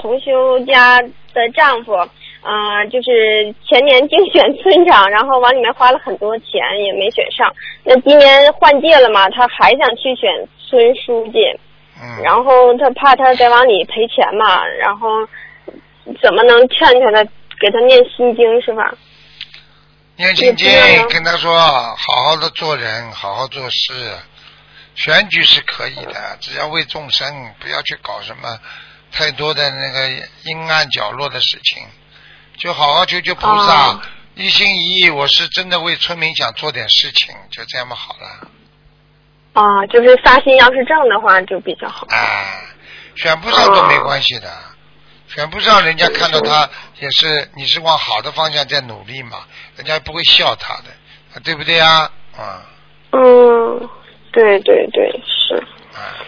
同修家的丈夫，就是前年竞选村长，然后往里面花了很多钱，也没选上。那今年换届了嘛，他还想去选村书记，然后他怕他再往里赔钱嘛，然后怎么能劝劝他，给他念心经是吧？ 念心经，跟他说好好的做人，好好做事。选举是可以的，只要为众生，不要去搞什么太多的那个阴暗角落的事情，就好好求求菩萨，一心一意，我是真的为村民想做点事情，就这样嘛好了。 就是发心要是正的话就比较好。 选不上都没关系的，选不上人家看到他也是你是往好的方向在努力嘛，人家不会笑他的，对不对啊？ 对对对，是。